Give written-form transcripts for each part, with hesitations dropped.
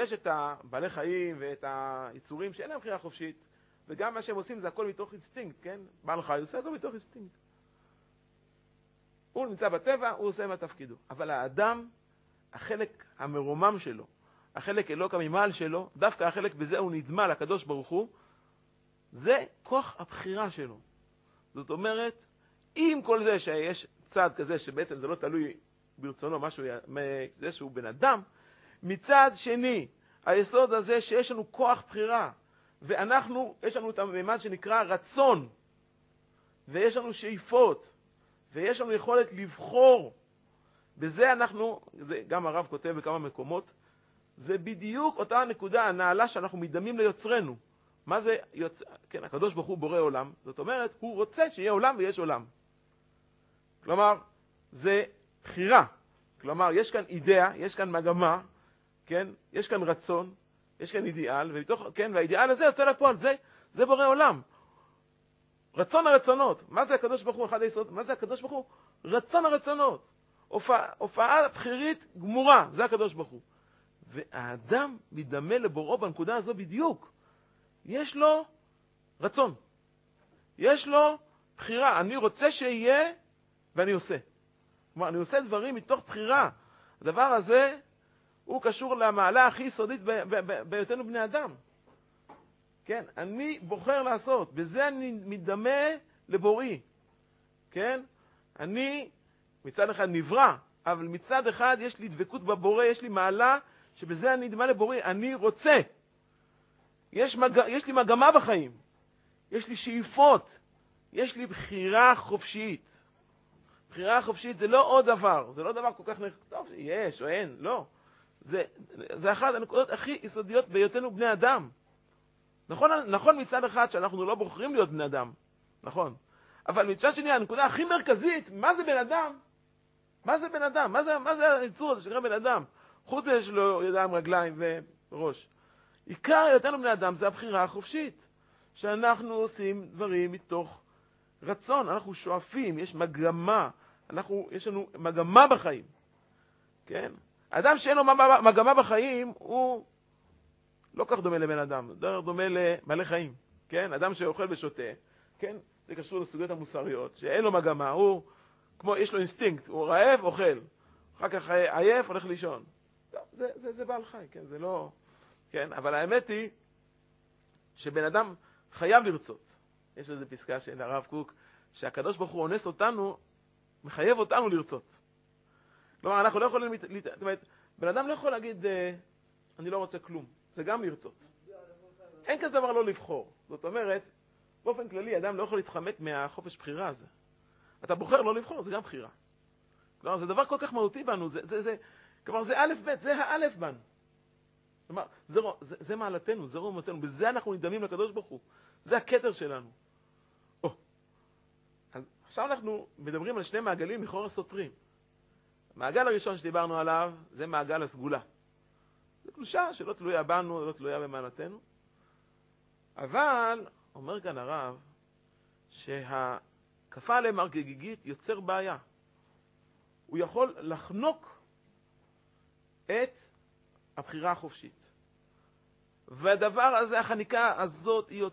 יש את הבעלי חיים ואת היצורים שאין להם בחירה חופשית, וגם מה שהם עושים זה הכל מתוך אינסטינקט, כן? בעל חי עושה הכל מתוך אינסטינקט. הוא נמצא בטבע, הוא עושה מה תפקידו. אבל האדם, החלק המרומם שלו, החלק אלוק הממעל שלו, דווקא החלק בזה הוא נדמה לקדוש ברוך הוא, זה כוח הבחירה שלו. זאת אומרת, עם כל זה שיש צד כזה שבעצם זה לא תלוי ברצונו, משהו, זה שהוא בן אדם, מצד שני, היסוד הזה שיש לנו כוח בחירה, ואנחנו, יש לנו את הממד שנקרא רצון, ויש לנו שאיפות, ויש לנו יכולת לבחור. בזה אנחנו, גם הרב כותב בכמה מקומות, זה בדיוק אותה נקודה, הנעלה שאנחנו מדמים ליוצרנו. מה זה יוצר? כן, הקדוש ברוך הוא בורא עולם, זאת אומרת, הוא רוצה שיהיה עולם ויש עולם. כלומר, זה בחירה. כלומר, יש כאן אידאה, יש כאן מגמה, כן? יש כאן רצון, יש כאן אידיאל, ובתוך, כן, והאידיאל הזה יוצא לפועל, זה בורא עולם. רצון הרצונות. מה זה הקדוש ברוך הוא? אחד היסוד, מה זה הקדוש ברוך הוא? רצון הרצונות. הופעה בחירית גמורה, זה הקדוש ברוך הוא. והאדם מדמה לבוראו בנקודה הזו בדיוק. יש לו רצון. יש לו בחירה. אני רוצה שיהיה, ואני עושה. כלומר, אני עושה דברים מתוך בחירה. הדבר הזה הוא קשור למעלה הכי יסודית בהיותנו בני אדם. כן, אני בוחר לעשות. בזה אני מדמה לבוראי. כן? אני מצד אחד נברא, אבל מצד אחד יש לי דבקות בבורא, יש לי מעלה שבזה אני נדמה לבוראי. אני רוצה. יש לי מגמה בחיים. יש לי שאיפות. יש לי בחירה חופשית. בחירה חופשית זה לא עוד דבר. זה לא דבר כל כך טוב, יש או אין, לא. זה אחת הנקודות הכי יסודיות בהיותנו בני אדם. נכון מצד אחד שאנחנו לא בוחרים להיות בני אדם. נכון. אבל מצד שני, הנקודה הכי מרכזית, מה זה בן אדם? מה זה בן אדם? מה זה היצור הזה שנקרא בן אדם? חוץ יש לו ידיים, רגליים וראש. עיקר היותנו בני אדם זה הבחירה החופשית. שאנחנו עושים דברים מתוך רצון. אנחנו שואפים, יש מגמה. יש לנו מגמה בחיים. כן? האדם שאין לו מגמה בחיים, הוא לא כך דומה לבן אדם. דומה למלא חיים. כן? אדם שאוכל ושותה. כן? זה קשור לסוגיות המוסריות. שאין לו מגמה. הוא, כמו, יש לו אינסטינקט. הוא רעב, אוכל. אחר כך עייף, הולך לישון. טוב, זה בעל חי. כן? זה לא... כן? אבל האמת היא שבן אדם חייב לרצות. יש איזו פסקה של הרב קוק, שהקדוש ברוך הוא אונס אותנו, מחייב אותנו לרצות. כלומר, אנחנו לא יכולים... זאת אומרת, בן אדם לא יכול להגיד, אני לא רוצה כלום. זה גם לרצות. אין כזה דבר לא לבחור. זאת אומרת, באופן כללי, אדם לא יכול להתחמק מהחופש בחירה הזה. אתה בוחר לא לבחור, זה גם בחירה. כלומר, זה דבר כל כך מהותי בנו. כלומר, זה א' ב', זה האלף בנו. כלומר, זה מעלתנו, זה רומתנו. בזה אנחנו נדמים לקדוש ברוך הוא. זה הכתר שלנו. אז עכשיו אנחנו מדברים על שני מעגלים לכאורה סותרים. המעגל הראשון שדיברנו עליו, זה מעגל הסגולה. זו קדושה שלא תלויה בנו, לא תלויה במעלתנו. אבל, אומר כאן הרב, שהכפה עליהם הר כגיגית יוצר בעיה. הוא יכול לחנוק את הבחירה החופשית. והדבר הזה, החניקה הזאת, היא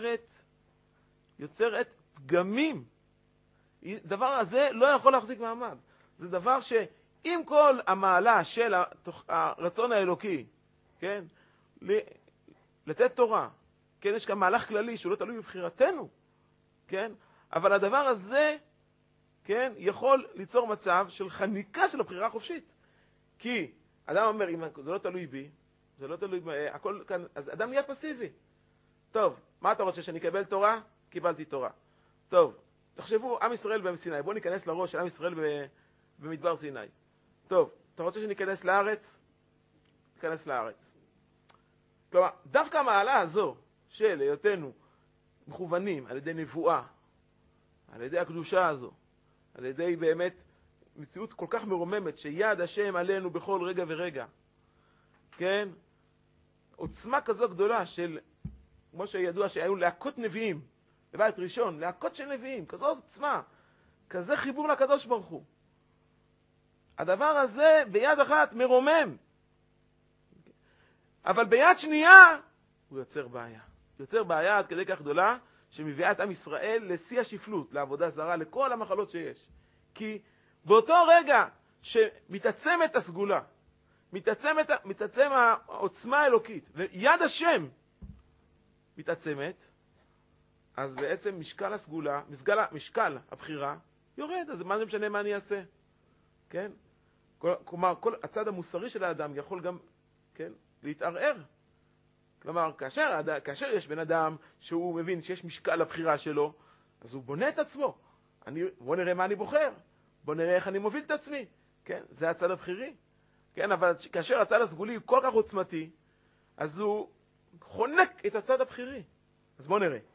יוצרת פגמים. דבר הזה לא יכול להחזיק מעמד. זה דבר שעם כל המעלה של הרצון האלוקי, כן, לתת תורה, כן, יש כאן מהלך כללי שהוא לא תלוי בבחירתנו, כן, אבל הדבר הזה, כן, יכול ליצור מצב של חניקה של הבחירה החופשית. כי אדם אומר, אם זה לא תלוי בי, זה לא תלוי בי, הכל כאן, אז אדם נהיה פסיבי. טוב, מה אתה רוצה, שאני אקבל תורה? קיבלתי תורה. טוב, תחשבו, עם ישראל בסיני, בואו ניכנס לראש של עם ישראל במדבר סיני. טוב, אתה רוצה שניכנס לארץ? ניכנס לארץ. כלומר, דווקא המעלה הזו של היותנו מכוונים על ידי נבואה, על ידי הקדושה הזו, על ידי באמת מציאות כל כך מרוממת שיד השם עלינו בכל רגע ורגע, כן? עוצמה כזו גדולה של, כמו שידוע שהיו להקות נביאים, בבית ראשון, להקות של נביאים, כזו עוצמה, כזה חיבור לקדוש ברוך הוא. הדבר הזה ביד אחת מרומם. אבל ביד שנייה הוא יוצר בעיה. יוצר בעיה עד כדי כך גדולה, שמביאה את עם ישראל לשיא השפלות, לעבודה זרה, לכל המחלות שיש. כי באותו רגע שמתעצמת הסגולה, מתעצם העוצמה האלוקית, ויד השם מתעצמת, אז בעצם משקל הסגולה, משקל הבחירה, יורד. אז מה זה משנה מה אני אעשה? כן? כלומר, כל הצד המוסרי של האדם יכול גם, כן, להתערער. כלומר, כאשר יש בן אדם שהוא מבין שיש משקל לבחירה שלו, אז הוא בונה את עצמו. בוא נראה מה אני בוחר. בוא נראה איך אני מוביל את עצמי. כן? זה הצד הבחירי. כן? אבל כאשר הצד הסגולי הוא כל כך עוצמתי, אז הוא חונק את הצד הבחירי. אז בוא נראה.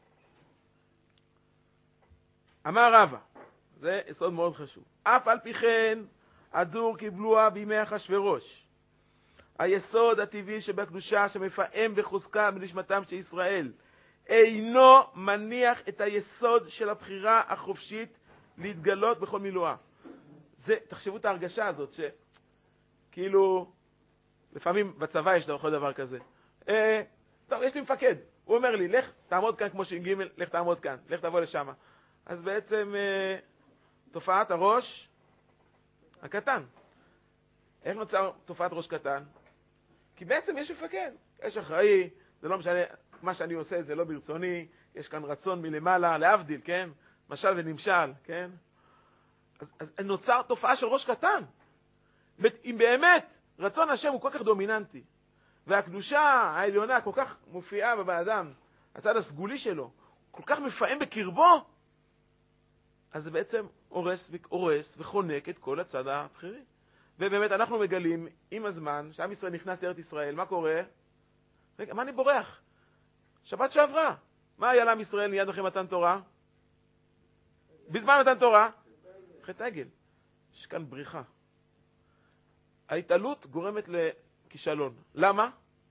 אמר רבא, זה יסוד מאוד חשוב. אף על פי כן, הדור קיבלוה בימי אחשוורוש. היסוד הטבעי שבקדושה שמפעם וחוזקה בנשמתם של ישראל, אינו מניח את היסוד של הבחירה החופשית להתגלות בכל מילואה. זה, תחשבו את ההרגשה הזאת, שכאילו, לפעמים בצבא יש לכל דבר כזה. טוב, יש לי מפקד, הוא אומר לי, לך תעמוד כאן כמו ש"ג, לך תעמוד כאן, לך תבוא לשם. אז בעצם תופעת הראש הקטן. איך נוצר תופעת ראש קטן? כי בעצם יש מפקד, יש אחראי, זה לא משנה, מה שאני עושה זה לא ברצוני, יש כאן רצון מלמעלה, להבדיל, כן? משל ונמשל, כן? אז נוצר תופעה של ראש קטן. אם באמת רצון השם הוא כל כך דומיננטי, והקדושה העליונה כל כך מופיעה באדם, הצד הסגולי שלו, כל כך מפעם בקרבו, אז זה בעצם הורס וחונק את כל הצד הבחירי. ובאמת אנחנו מגלים עם הזמן שעם ישראל נכנס לארץ ישראל, מה קורה? רגע, מה אני בורח? שבת שעברה. מה היה לעם ישראל מיד אחרי מתן תורה? בזמן מתן תורה? חטא העגל. יש כאן בריחה. ההתעלות גורמת לכישלון. למה?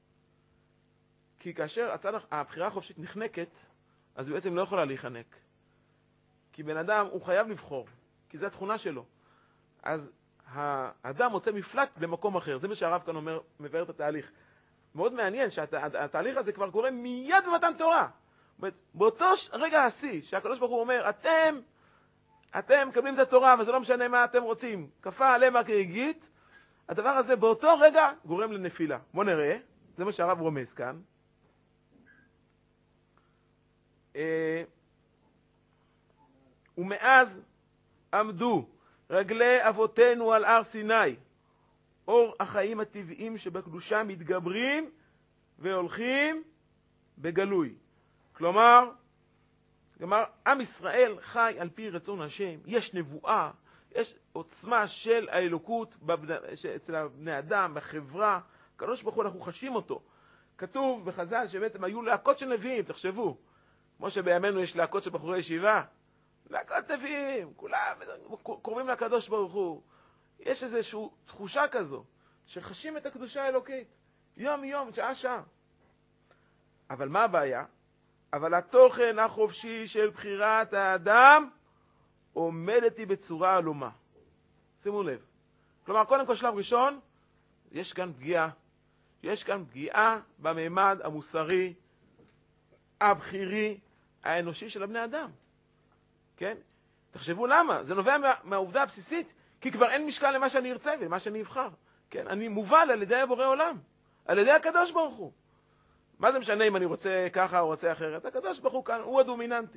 כי כאשר הבחירה החופשית נחנקת, אז היא בעצם לא יכולה להיחנק. כי בן אדם הוא חייב לבחור, כי זו התכונה שלו. אז האדם מוצא מפלט במקום אחר. זה מה שהרב כאן אומר, מבאר את התהליך. מאוד מעניין שהתהליך הזה כבר קורה מיד במתן תורה. באותו רגע השיא, שהקדוש ברוך הוא אומר, אתם מקבלים את התורה, וזה לא משנה מה אתם רוצים. כפה עליהם כרגיית, הדבר הזה באותו רגע גורם לנפילה. בוא נראה, זה מה שהרב רומז כאן. ומאז עמדו רגלי אבותינו על הר סיני, אור החיים הטבעיים שבקדושה מתגברים והולכים בגלוי. כלומר, עם ישראל חי על פי רצון השם, יש נבואה, יש עוצמה של האלוקות אצל בני אדם, בחברה, הקדוש ברוך הוא אנחנו חשים אותו. כתוב בחז"ל שבעצם היו להקות של נביאים, תחשבו, כמו שבימינו יש להקות של בחורי ישיבה, להקות נביאים, כולם קוראים לקדוש ברוך הוא. יש איזושהי תחושה כזו, שחשים את הקדושה האלוקית, יום יום, שעה שעה. אבל מה הבעיה? אבל התוכן החופשי של בחירת האדם עומדת היא בצורה עלומה. שימו לב. כלומר, קודם כל שלב ראשון, יש כאן פגיעה. יש כאן פגיעה בממד המוסרי, הבחירי, האנושי של הבני אדם. כן? תחשבו למה. זה נובע מהעובדה הבסיסית, כי כבר אין משקל למה שאני ארצה ולמה שאני אבחר. כן? אני מובל על ידי בורא עולם, על ידי הקדוש ברוך הוא. מה זה משנה אם אני רוצה ככה או רוצה אחרת? הקדוש ברוך הוא כאן, הוא הדומיננטי.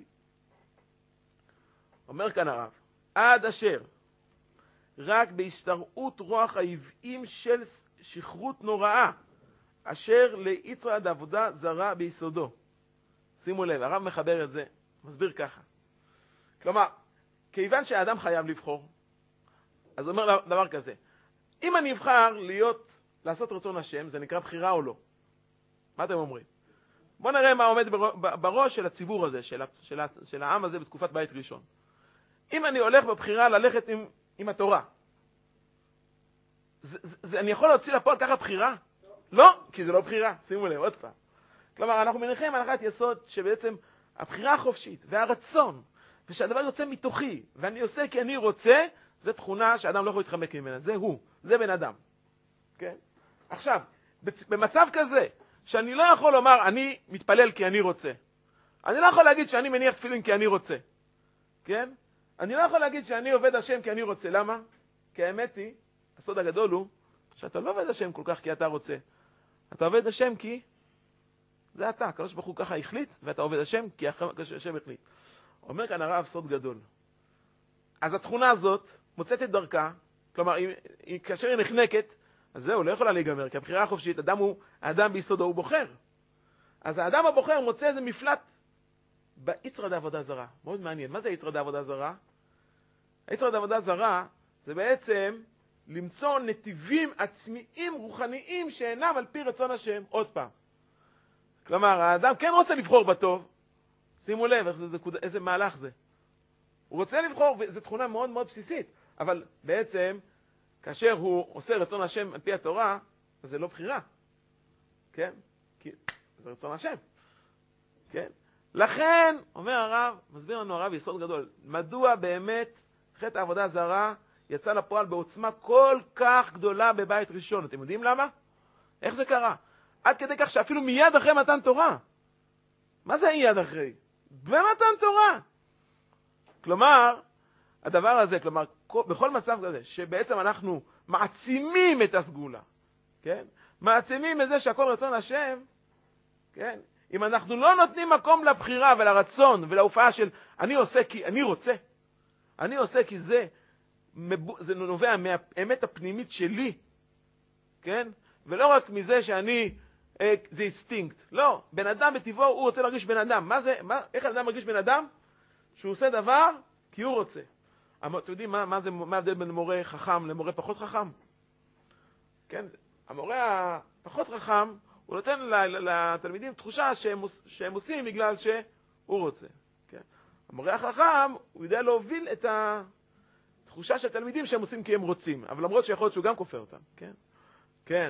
אומר כאן הרב, עד אשר רק בהשתרעות רוח העוועים של שכרות נוראה, אשר ליצרה עבודה זרה ביסודו. שימו לב, הרב מחבר את זה, מסביר ככה. כלומר, כיוון שהאדם חייב לבחור, אז הוא אומר דבר כזה, אם אני אבחר לעשות רצון השם, זה נקרא בחירה או לא? מה אתם אומרים? בואו נראה מה עומד בראש של הציבור הזה, של העם הזה בתקופת בית ראשון. אם אני הולך בבחירה ללכת עם התורה, אני יכול להוציא לפועל ככה בחירה? לא, כי זה לא בחירה, שימו לב, עוד פעם. כלומר, אנחנו מניחים הנחת יסוד שבעצם הבחירה החופשית והרצון, ושהדבר יוצא מתוכי, ואני עושה כי אני רוצה, זה תכונה שאדם לא יכול להתחמק ממנה, זה הוא, זה בן אדם. כן? עכשיו, במצב כזה, שאני לא יכול לומר, אני מתפלל כי אני רוצה. אני לא יכול להגיד שאני מניח תפילין כי אני רוצה. כן? אני לא יכול להגיד שאני עובד השם כי אני רוצה. למה? כי האמת היא, הסוד הגדול הוא, שאתה לא עובד השם כל כך כי אתה רוצה. אתה עובד השם כי זה אתה. הקדוש ברוך הוא ככה החליט, ואתה עובד השם כי השם החליט. אומר כאן הרב סוד גדול. אז התכונה הזאת מוצאת את דרכה, כלומר, כאשר היא נחנקת, אז זהו, לא יכולה להיגמר, כי הבחירה החופשית, האדם ביסודו הוא בוחר. אז האדם הבוחר מוצא איזה מפלט ביצר דעבודה זרה. מאוד מעניין. מה זה יצר דעבודה זרה? היצר דעבודה זרה זה בעצם למצוא נתיבים עצמיים רוחניים שאינם על פי רצון השם. עוד פעם. כלומר, האדם כן רוצה לבחור בטוב. שימו לב, איזה מהלך זה. הוא רוצה לבחור, וזו תכונה מאוד מאוד בסיסית. אבל בעצם, כאשר הוא עושה רצון השם על פי התורה, אז זה לא בחירה. כן? כי זה רצון השם. כן? לכן, אומר הרב, מסביר לנו הרב יסוד גדול, מדוע באמת חטא העבודה הזרה יצא לפועל בעוצמה כל כך גדולה בבית ראשון. אתם יודעים למה? איך זה קרה? עד כדי כך שאפילו מיד אחרי מתן תורה. מה זה מיד אחרי? במתן תורה. כלומר, הדבר הזה, כלומר, בכל מצב כזה, שבעצם אנחנו מעצימים את הסגולה, כן? מעצימים את זה שהכל רצון השם, כן? אם אנחנו לא נותנים מקום לבחירה ולרצון ולהופעה של אני עושה כי אני רוצה, אני עושה כי זה נובע מהאמת הפנימית שלי, כן? ולא רק מזה שאני, זה אינסטינקט. לא, בן אדם בטבעו הוא רוצה להרגיש בן אדם. איך האדם מרגיש בן אדם? שהוא עושה דבר כי הוא רוצה. אתם יודעים מה ההבדל בין מורה חכם למורה פחות חכם? כן? המורה הפחות חכם, הוא נותן לתלמידים תחושה שהם עושים בגלל שהוא רוצה. כן? המורה החכם, הוא יודע להוביל את התחושה של תלמידים שהם עושים כי הם רוצים, אבל למרות שיכול להיות שהוא גם כופר אותם. כן? כן.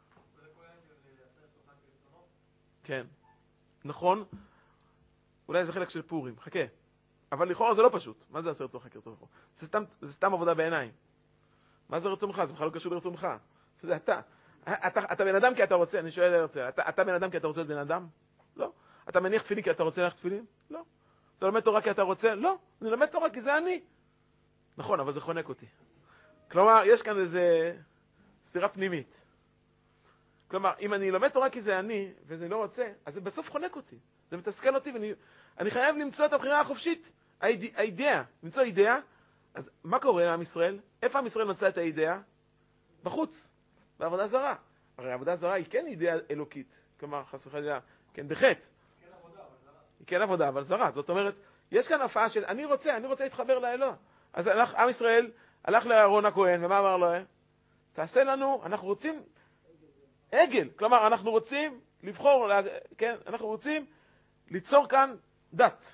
כן. נכון. אולי זה חלק של פורים. חכה. אבל לכאורה זה לא פשוט. מה זה 10 תוך רצון לך? זה סתם עבודה בעיניים. מה זה רצונך? זה בכלל לא קשור לרצונך. זה אתה. אתה בן אדם כי אתה רוצה. אני שואל הרצל. אתה בן אדם כי אתה רוצה להיות בן אדם? לא. אתה מניח תפילין כי אתה רוצה להניח תפילין? לא. אתה לומד תורה כי אתה רוצה? לא. אני לומד תורה כי זה אני. נכון, אבל זה חונק אותי. כלומר, יש כאן איזה סתירה פנימית. כלומר, אם אני לומד תורה כי זה אני, ואני לא רוצה, אז זה בסוף חונק אותי. זה מתסכל אותי, ואני חייב למצוא את הבחירה החופשית. האידאה, למצוא אידאה. אז מה קורה עם ישראל? איפה עם ישראל מצא את האידאה? בחוץ, בעבודה זרה. הרי העבודה זרה היא כן אידאה אלוקית. כלומר, חס וחלילה, כן בחטא. היא כן עבודה, אבל זרה. זאת אומרת, יש כאן הפעה של אני רוצה להתחבר לאלוה. אז עם ישראל הלך לאהרון הכהן, ומה אמר לו? תעשה לנו, אנחנו רוצים עגל. כלומר, אנחנו רוצים לבחור, כן, אנחנו רוצים ליצור כאן דת.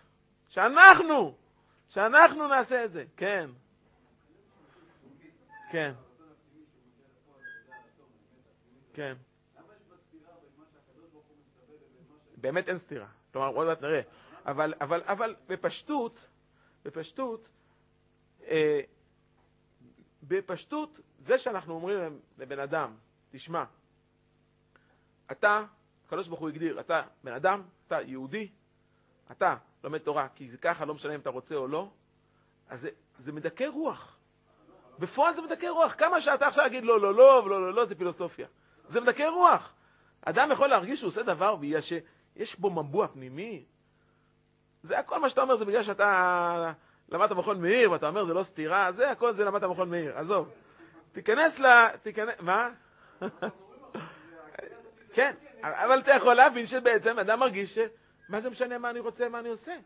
שאנחנו נעשה את זה. כן. כן. כן. באמת אין סתירה. כלומר, עוד מעט נראה. אבל בפשטות, זה שאנחנו אומרים לבן אדם, תשמע, אתה, הקדוש ברוך הוא הגדיר, אתה בן אדם, אתה יהודי, אתה לומד תורה, כי זה ככה, לא משנה אם אתה רוצה או לא, אז זה מדכא רוח. בפועל זה מדכא רוח. כמה שאתה עכשיו להגיד לא, לא, לא, לא, לא, לא, זה פילוסופיה. זה מדכא רוח. אדם יכול להרגיש שהוא עושה דבר בגלל שיש בו מבוע פנימי. זה הכל מה שאתה אומר, זה בגלל שאתה למדת מכון מאיר, ואתה אומר זה לא סתירה, זה הכל זה למדת מכון מאיר. עזוב. תיכנס מה? כן, אבל אתה יכול להבין שבעצם אדם מרגיש מה זה משנה מה אני רוצה, מה אני עושה.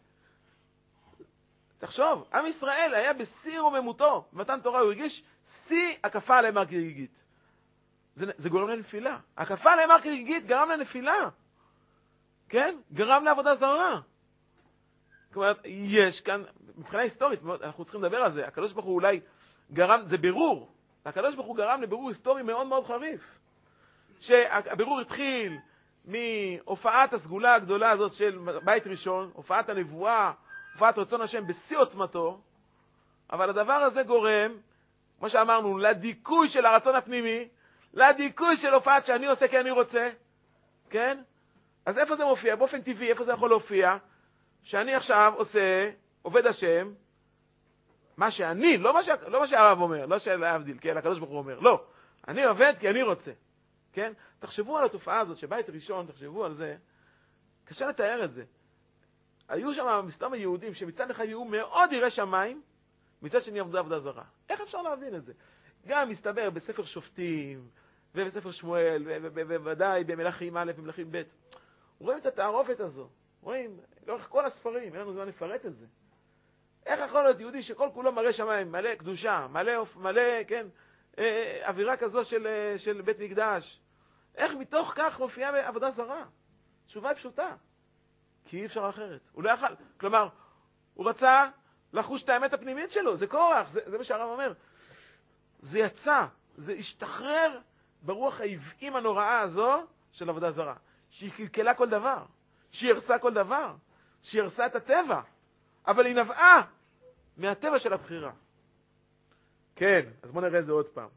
תחשוב, עם ישראל היה בסיר וממותו, במתן תורה הוא הרגיש שיא הקפה עליהם הר כגיגית. זה גורם לנפילה. הקפה עליהם הר כגיגית גרם לנפילה. כן? גרם לעבודה זרה. כלומר, יש כאן, מבחינה היסטורית, אנחנו צריכים לדבר על זה, הקדוש ברוך הוא אולי גרם, זה בירור. הקדוש ברוך הוא גרם לבירור היסטורי מאוד מאוד חריף. שהבירור התחיל מהופעת הסגולה הגדולה הזאת של בית ראשון, הופעת הנבואה, הופעת רצון השם בשיא עוצמתו, אבל הדבר הזה גורם, כמו שאמרנו, לדיכוי של הרצון הפנימי, לדיכוי של הופעת שאני עושה כי אני רוצה, כן? אז איפה זה מופיע? באופן טבעי, איפה זה יכול להופיע? שאני עכשיו עושה, עובד השם, מה שאני, לא מה שהרב אומר, לא להבדיל, כן, הקדוש ברוך הוא אומר, לא. אני עובד כי אני רוצה, כן? תחשבו על התופעה הזאת, שבית ראשון, תחשבו על זה, קשה לתאר את זה. היו שם מסתם היהודים שמצד אחד היו מאוד יראי שמיים, מצד שני עבדו עבודה זרה. איך אפשר להבין את זה? גם מסתבר בספר שופטים, ובספר שמואל, ובוודאי במלכים א' ומלכים ב'. רואים את התערופת הזו, רואים, לאורך כל הספרים, אין לנו זמן לפרט את זה. איך יכול להיות יהודי שכל כולו מראה שמיים, מלא קדושה, מלא, כן, אווירה כזו של בית מקדש. איך מתוך כך מופיעה בעבודה זרה? תשובה היא פשוטה. כי אי אפשר אחרת. הוא לא יכל. כלומר, הוא רצה לחוש את האמת הפנימית שלו. זה כורח, זה מה שהרב אומר. זה יצא, זה השתחרר ברוח העוועים הנוראה הזו של עבודה זרה. שהיא קלקלה כל דבר, שהיא הרסה כל דבר, שהיא הרסה את הטבע. אבל היא נבעה מהטבע של הבחירה. כן, אז בואו נראה את זה עוד פעם.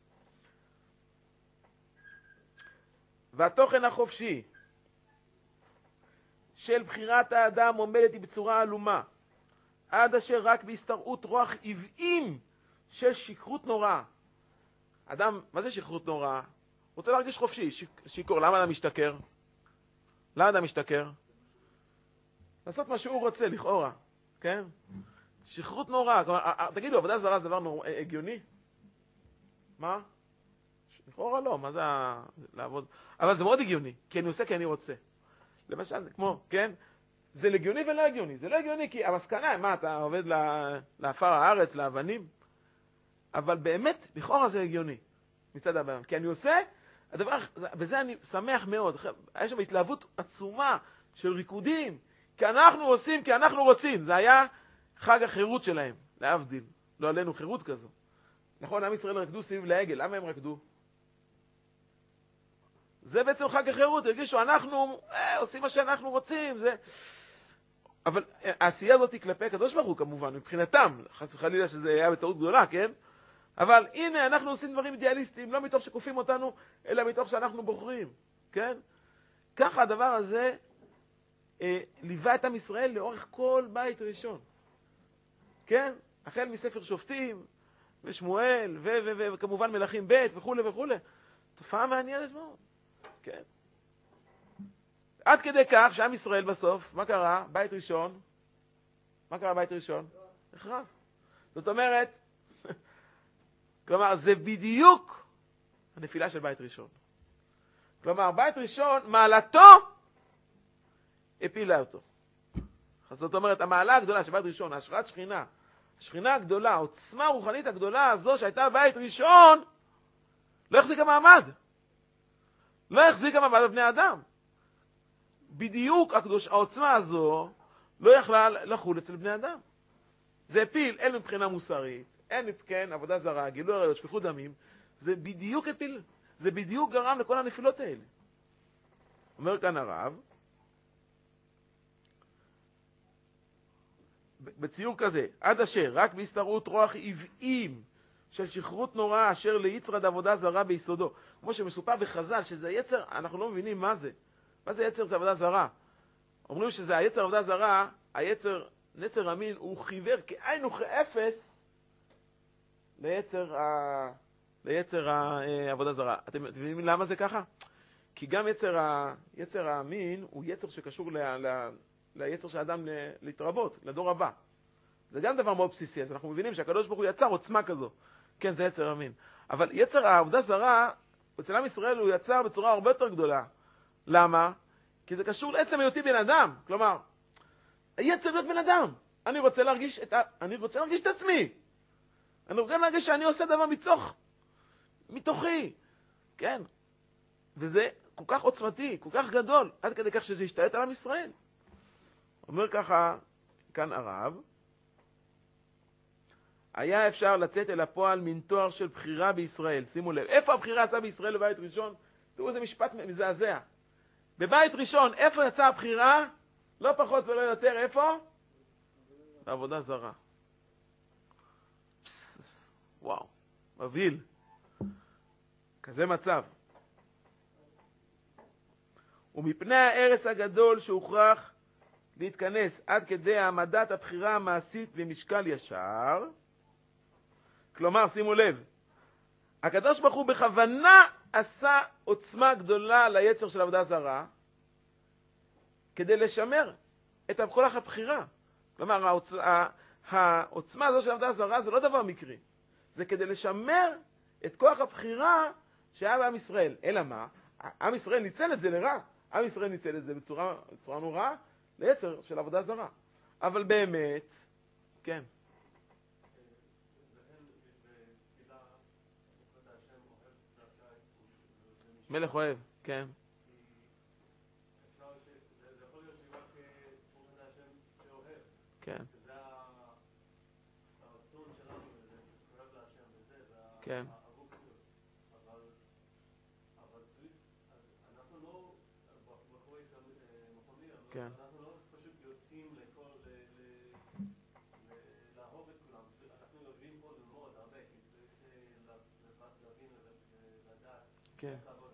והתוכן החופשי של בחירת האדם עומדת היא בצורה עלומה, עד אשר רק בהסתרעות רוח עוועים של שכרות נוראה. אדם, מה זה שכרות נוראה? רוצה להרגיש חופשי, שיקור. למה אדם משתכר? למה אדם משתכר? לעשות מה שהוא רוצה, לכאורה. כן? שכרות נוראה. תגידו, עבודה זרה זה דבר הגיוני? מה? לכאורה לא, מה זה לעבוד? אבל זה מאוד הגיוני, כי אני עושה כי אני רוצה. למשל, כמו, כן? זה לגיוני ולא הגיוני. זה לא הגיוני כי המסקנה, מה, אתה עובד לאפר הארץ, לאבנים? אבל באמת, לכאורה זה הגיוני, מצד הבן. כי אני עושה, הדבר, בזה אני שמח מאוד. יש שם התלהבות עצומה של ריקודים, כי אנחנו עושים, כי אנחנו רוצים. זה היה חג החירות שלהם, להבדיל. לא עלינו חירות כזו. נכון, עם ישראל רקדו סביב לעגל. למה הם רקדו? זה בעצם חג החירות. הרגישו, אנחנו עושים מה שאנחנו רוצים. זה... אבל העשייה הזאת היא כלפי הקדוש ברוך הוא, כמובן, מבחינתם. חס וחלילה שזה היה בטעות גדולה, כן? אבל הנה, אנחנו עושים דברים אידיאליסטיים, לא מתוך שכופים אותנו, אלא מתוך שאנחנו בוחרים, כן? ככה הדבר הזה ליווה את עם ישראל לאורך כל בית ראשון, כן? החל מספר שופטים, ושמואל, וכמובן מלכים ב' וכו' וכו'. תופעה מעניינת מאוד, כן? עד כדי כך שעם ישראל בסוף, מה קרה? בית ראשון. מה קרה בית ראשון? נחרב. זאת אומרת, כלומר, זה בדיוק הנפילה של בית ראשון. כלומר, בית ראשון, מעלתו, הפילה אותו. אז זאת אומרת, המעלה הגדולה של בית ראשון, השראת שכינה, השכינה הגדולה, העוצמה הרוחנית הגדולה הזו שהייתה בית ראשון, לא החזיקה מעמד. לא החזיקה מעמד בבני אדם. בדיוק העוצמה הזו לא יכלה לחול אצל בני אדם. זה הפיל, אין מבחינה מוסרית, אין כן, עבודה זרה, גילוי עריות, שפיכות דמים, זה בדיוק הפיל, זה בדיוק גרם לכל הנפילות האלה. אומר כאן הרב, בציור כזה, עד אשר רק בהסתרעות רוח עוועים של שכרות נוראה אשר ליצרד עבודה זרה ביסודו. כמו שמסופר בחז"ל שזה יצר, אנחנו לא מבינים מה זה. מה זה יצר עבודה זרה? אומרים שזה היצר עבודה זרה, היצר, נצר המין, הוא חיוור כאין וכאפס ליצר העבודה זרה. אתם מבינים למה זה ככה? כי גם יצר המין הוא יצר שקשור ליצר של האדם להתרבות, לדור הבא. זה גם דבר מאוד בסיסי, אז אנחנו מבינים שהקדוש ברוך הוא יצר עוצמה כזו. כן, זה יצר המין. אבל יצר העבודה זרה, אצל עם ישראל הוא יצר בצורה הרבה יותר גדולה. למה? כי זה קשור לעצם היותי בן אדם. כלומר, היצר להיות בן אדם. אני רוצה להרגיש את עצמי. אני רוצה להרגיש שאני עושה דבר מתוכי. כן. וזה כל כך עוצמתי, כל כך גדול, עד כדי כך שזה ישתלט על עם ישראל. אומר ככה, כאן הרב, היה אפשר לצאת אל הפועל מן תואר של בחירה בישראל. שימו לב, איפה הבחירה יצאה בישראל בבית ראשון? תראו איזה משפט מזעזע. בבית ראשון, איפה יצאה הבחירה? לא פחות ולא יותר, איפה? בעבודה זרה. וואו, מבהיל. כזה מצב. ומפני ההרס הגדול שהוכרח להתכנס עד כדי העמדת הבחירה המעשית במשקל ישר, כלומר, שימו לב, הקדוש ברוך הוא בכוונה עשה עוצמה גדולה ליצר של עבודה זרה, כדי לשמר את כוח הבחירה. כלומר, העוצמה הזו של עבודה זרה זה לא דבר מקרי. זה כדי לשמר את כוח הבחירה שהיה בעם ישראל. אלא מה? עם ישראל ניצל את זה לרע. עם ישראל ניצל את זה בצורה נוראה ליצר של עבודה זרה. אבל באמת, כן. מלך אוהב, כן. כן. כן. כן. אנחנו לא פשוט יוצאים לאהוב את כולם. אנחנו יודעים פה ללמוד הרבה, כי צריך להבין ולדעת. כן.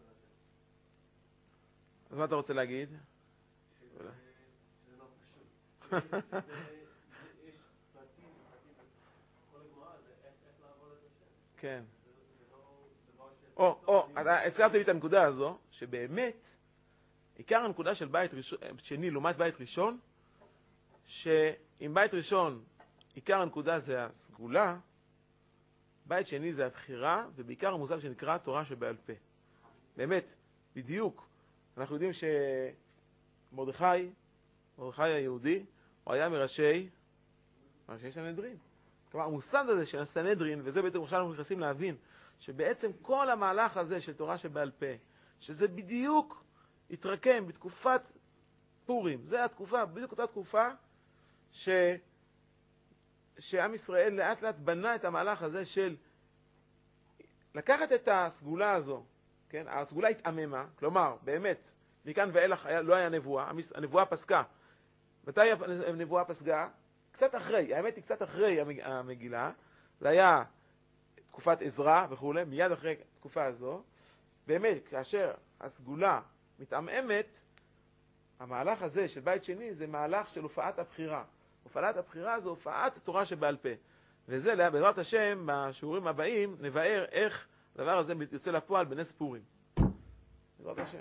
אז מה אתה רוצה להגיד? שזה לא פשוט. יש פרטים, כל הגמרא זה איך לעבוד את השם. כן. זה לא דבר הזכרתי לי את הנקודה הזו, שבאמת, עיקר הנקודה של בית שני לעומת בית ראשון, שאם בית ראשון, עיקר הנקודה זה הסגולה, בית שני זה הבחירה, ובעיקר המושג שנקרא תורה שבעל פה. באמת, בדיוק, אנחנו יודעים שמרדכי היהודי, הוא היה מראשי סנהדרין. כלומר, המושג הזה של הסנהדרין, וזה בעצם עכשיו אנחנו נכנסים להבין, שבעצם כל המהלך הזה של תורה שבעל פה, שזה בדיוק התרקם בתקופת פורים. זה התקופה, בדיוק אותה תקופה שעם ישראל לאט לאט בנה את המהלך הזה של לקחת את הסגולה הזו, כן? הסגולה התעממה, כלומר, באמת, מכאן ואילך לא היה נבואה, הנבואה פסקה. מתי הנבואה פסקה? קצת אחרי, האמת היא קצת אחרי המגילה, זה היה תקופת עזרא וכו', מיד אחרי תקופה הזו, באמת, כאשר הסגולה מתעממת, המהלך הזה של בית שני זה מהלך של הופעת הבחירה. הופעת הבחירה זה הופעת התורה שבעל פה. וזה, בעזרת השם, בשיעורים הבאים, נבאר איך הדבר הזה יוצא לפועל בנס פורים. בעזרת השם.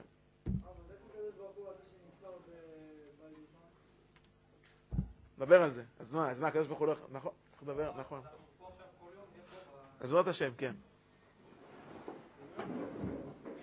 נדבר על זה. אז מה, הקדוש ברוך הוא לא... נכון, צריך לדבר, נכון. אז בעזרת השם, כן.